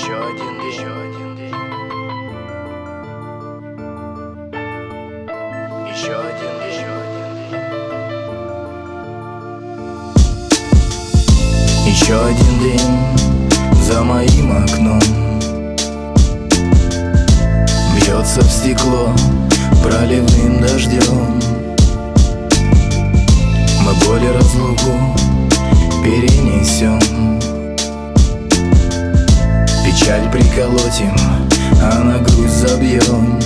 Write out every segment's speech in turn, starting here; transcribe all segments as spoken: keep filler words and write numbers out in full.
Еще один день, еще один день, еще один день, еще один день, еще один день за моим окном. Бьется в стекло проливным дождем. Мы боль и разлуку перенесем, печаль приколотим, а на грудь забьем.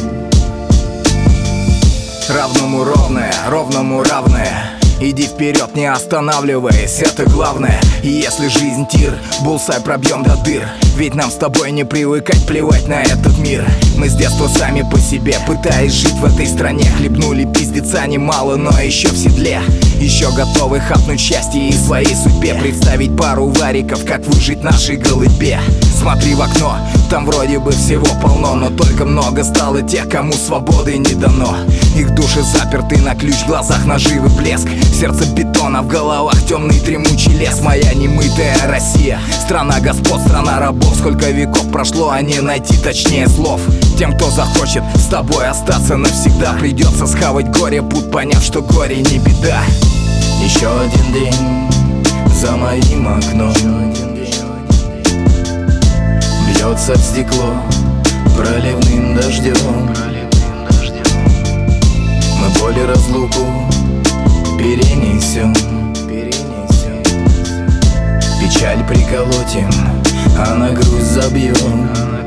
Равному ровное, ровному равное. Иди вперед, не останавливаясь, это главное. И если жизнь тир, булсай пробьем до дыр. Ведь нам с тобой не привыкать плевать на этот мир. Мы с детства сами по себе, пытаясь жить в этой стране. Хлебнули пиздеца немало, но еще в седле. Еще готовы хапнуть счастье и своей судьбе. Представить пару вариков, как выжить нашей голубе. Смотри в окно, там вроде бы всего полно, но только много стало тех, кому свободы не дано. Их души заперты на ключ, в глазах наживы блеск. Сердце бетона, в головах темный дремучий лес. Моя немытая Россия, страна господ, страна рабов. Сколько веков прошло, а не найти точнее слов. Тем, кто захочет с тобой остаться навсегда, придется схавать горе, путь, поняв, что горе не беда. Еще один день за моим окном. Бьется в стекло проливным дождем. Мы боль и разлуку перенесем, печаль приколотим, а на грудь забьем.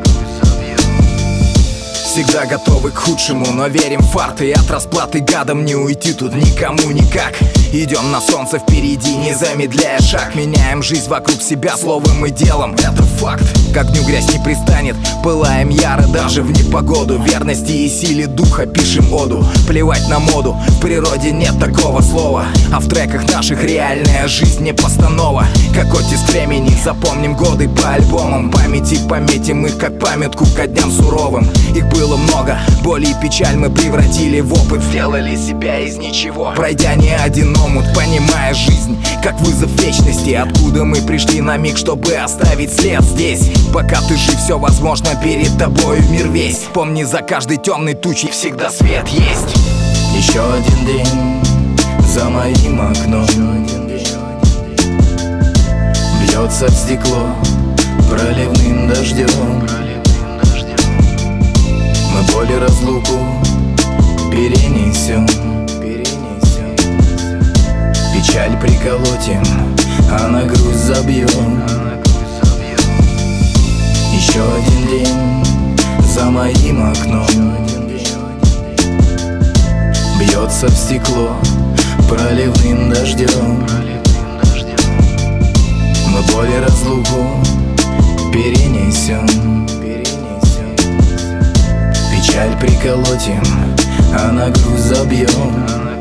Всегда готовы к худшему, но верим в фарт. И от расплаты гадом не уйти тут никому никак. Идем на солнце впереди, не замедляя шаг. Меняем жизнь вокруг себя словом и делом, это факт. К огню грязь не пристанет, пылаем яро даже в непогоду. Верности и силе духа пишем оду. Плевать на моду, в природе нет такого слова. А в треках наших реальная жизнь не постанова. Как оттиск времени, запомним годы по альбомам. Памяти пометим их как памятку ко дням суровым. Их было много, боли и печаль мы превратили в опыт. Сделали себя из ничего, пройдя не один омут, понимая жизнь как вызов вечности. Откуда мы пришли на миг, чтобы оставить след здесь. Пока ты жив, все возможно перед тобою мир весь. Помни, за каждой темной тучей всегда свет есть. Еще один день за моим окном. Бьется в стекло проливным дождем. Мы боль и разлуку перенесем, печаль приколотим, а на грудь забьем. Еще один день за моим окном. Бьется в стекло проливным дождем. Мы боль и разлуку перенесем, печаль приколотим, а на грудь забьем.